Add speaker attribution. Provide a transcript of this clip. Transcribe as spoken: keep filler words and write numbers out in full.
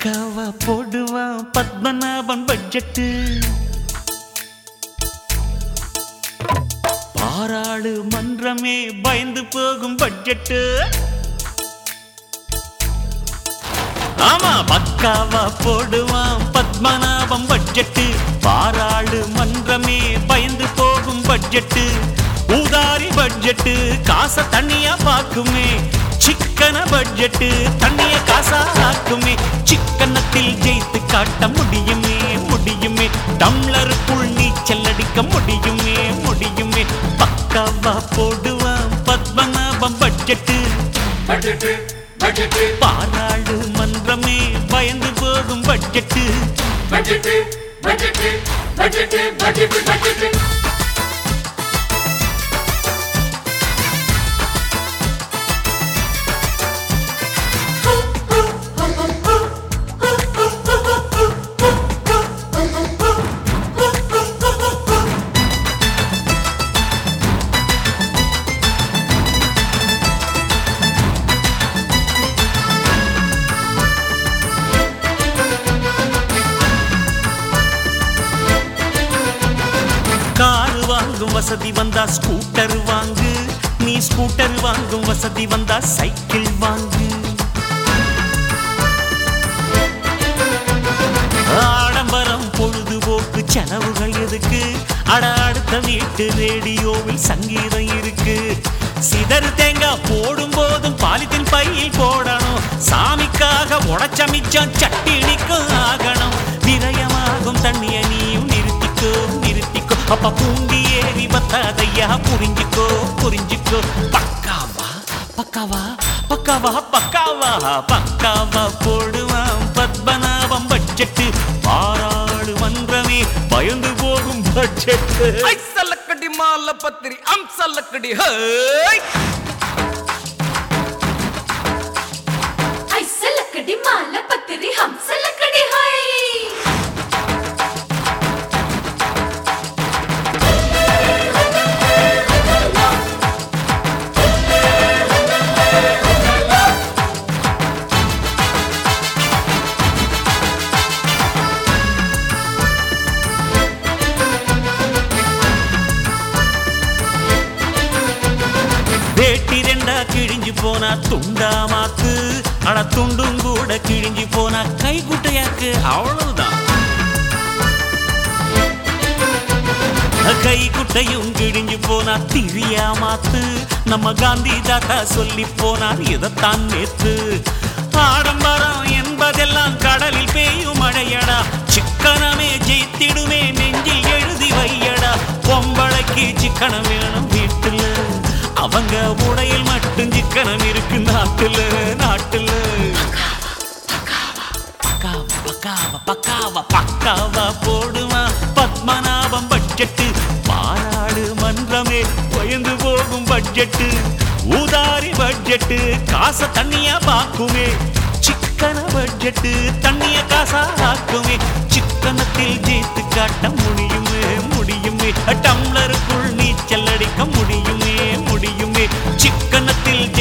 Speaker 1: பக்காவா போடுவான் பத்மநாபன் பட்ஜெட்டு. பாராளு மன்றமே பயந்து போகும் பட்ஜெட்டு. ஆமா, பக்காவா போடுவான் பத்மநாபம் பட்ஜெட்டு. பாராளு மன்றமே பயந்து போகும் பட்ஜெட்டு. ஊதாரி பட்ஜெட்டு காசை தண்ணியா பாக்குமே. சிக்கன பட்ஜெட்டு தண்ணிய காசா ஆக்குமே. சிக்கனத்தில் ஜெயித்து காட்ட முடியுமே முடியுமே. டம்ளருக்குள் நீச்சல் அடிக்க முடியுமே முடியுமே. பக்காவா போடுவான் பத்மநாபம் பட்ஜெட்டு. பாராளு மன்றமே பயந்து போகும் பட்ஜெட்டு. காரு வாங்கும் வசதி வந்தா ஸ்கூட்டர் வாங்கு. நீ ஸ்கூட்டர் வாங்கும் வசதி வந்தா சைக்கிள் வாங்கு. ஆடம்பரம் பொழுதுபோக்கு செலவுகள் எதுக்கு? அட அடுத்த வீட்டு ரேடியோவில் சங்கீதம் இருக்கு. சிதறு தேங்காய் போடும் போதும் பாலித்தின் பையில் போடணும். சாமிக்காக உடைச்ச மிச்சம் சட்டினிக்கும் ஆகணும். விரயமாகும் தண்ணிய நீயும் நிறுத்திக்கோ நிறுத்திக்கோ. அப்ப பூண்டி ஏறி பத்தாதையா புரிஞ்சுக்கோ புரிஞ்சுக்கோ. பக்காவா பக்காவா பக்காவா பக்காவா பக்காவா போடுவான் பத்மநாபம் பட்ஜெட்டு. பாராளு மன்றமே பயந்து போகும் பட்ஜெட்டு.
Speaker 2: ஐசலக்கடி மால பத்திரி அம்சலக்கடி ஹை.
Speaker 3: ஐசலக்கடி மால பத்திரி ஹம்சலக்கடி ஹை.
Speaker 1: வேட்டி ரெண்டா கிழிஞ்சு போனா துண்டா மாத்து. அட துண்டும் கூட கிழிஞ்சு போனா கை குட்டையாக்கு. அவ்வளவுதான். கை குட்டையும் கிழிஞ்சு போனா திரியா மாத்து. நம்ம காந்தி தாத்தா சொல்லி போனார் இதைத்தான் நேத்து. ஆடம்பரம் என்பதெல்லாம் கடலில் பெய்யும் மழையடா. சிக்கனமே ஜெயித்திடுமே நெஞ்சில் எழுதி வையடா. பொம்பளைக்கு சிக்கனம் வேணும் வீட்டுல. அவங்க உடையில் மட்டும் சிக்கனம் இருக்கு நாட்டுல நாட்டுல. பக்காவா பக்காவா பக்காவா போடுவான் பத்மநாபம் பட்ஜெட்டு. பாராளு மன்றமே பயந்து போகும் பட்ஜெட்டு. ஊதாரி பட்ஜெட்டு காசை தண்ணியா பாக்குமே. சிக்கன பட்ஜெட்டு தண்ணிய காசா ஆக்குமே. சிக்கனத்தில் ஜெயித்து காட்ட முடியுமே முடியுமே. டம்ளருக்குள் நீச்சல் அடிக்க முடியுமே முடியுமே. சிக்கனத்தில்